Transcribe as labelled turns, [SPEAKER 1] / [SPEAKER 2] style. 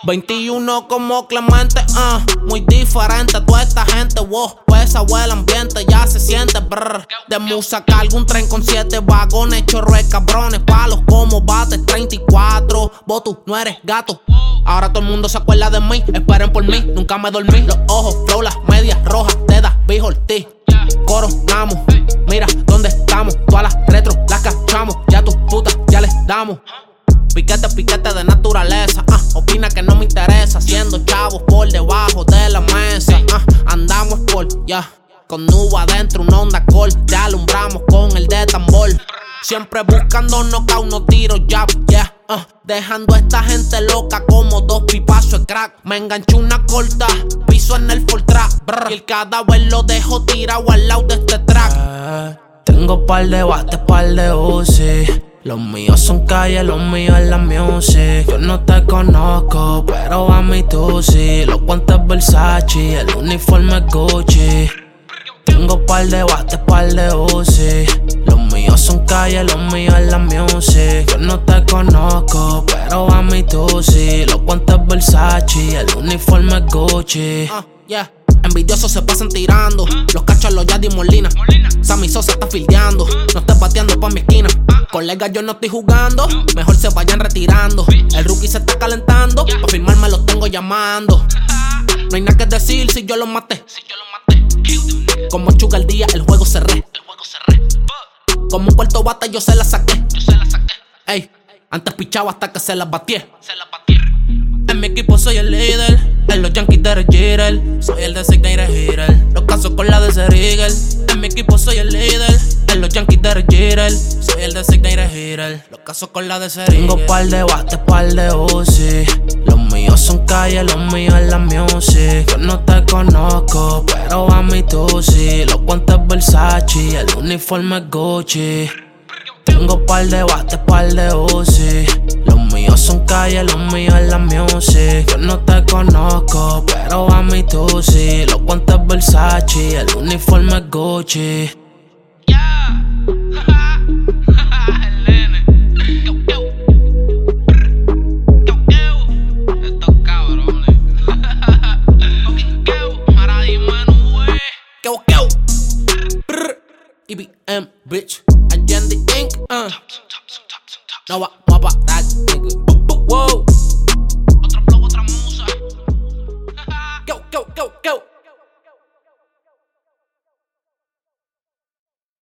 [SPEAKER 1] 21 como Clemente, muy diferente toda esta gente, wow. Pues abuela el ambiente ya se siente, brr. De Musa cargo un tren con 7 vagones, chorro de cabrones, palos como bates, 34. Vos tú no eres gato. Ahora todo el mundo se acuerda de mí, esperen por mí, nunca me dormí. Los ojos, flow, las medias rojas, te das Big Ortiz. Coronamos, mira dónde estamos. Todas las retro las cachamos, ya tus putas ya les damos. Piquete, piquete de naturaleza, opina que no me interesa. Haciendo chavos por debajo de la mesa, andamos por, con nube adentro, una onda col. Te alumbramos con el de tambor. Siempre buscando knockout, no tiro jab, dejando a esta gente loca como 2 pipazos de crack. Me enganché una corta, piso en el full track, brr. Y el cadáver lo dejo tirado al lado de este track. Tengo par de bates, par de UCI. Los míos son calle, los míos es la music. Yo no te conozco, pero a mí tú sí. Los guantes Versace, el uniforme Gucci. Tengo par de bates, par de UCI. Los míos son calle, los míos es la music. Yo no te conozco, pero a mí tú sí. Los guantes Versace, el uniforme Gucci. Envidiosos se pasan tirando. Los cachos los Yadi Molina. Sammy Sosa está fildeando. No estés bateando pa' mi esquina. Colegas, yo no estoy jugando. Mejor se vayan retirando. El rookie se está calentando. Pa' firmarme los tengo llamando. No hay nada que decir si yo los maté. Como Chuga al día, el juego cerré. Como un cuarto bata yo se la saqué. Ey, antes pichaba hasta que se las batié. En mi equipo soy el líder. En los Yankees de Jeter, soy el designated hitter. Los casos con la de ser Eagle. En mi equipo soy el líder. En los Yankees de Jeter, soy el designated hitter. Los casos con la de ser Eagle. Tengo par de bates, par de UCI. Los míos son calle, los míos es la music. Yo no te conozco, pero a mí tú sí. Los guantes Versace, el uniforme Gucci. Tengo par de bates, par de UCI. Los míos son calle, los míos es la music. Yo no te conozco, pero a mí tú sí. Los guantes Versace, el uniforme Gucci.
[SPEAKER 2] Estos cabrones.
[SPEAKER 1] EBM, bitch. Allende Inc. No va.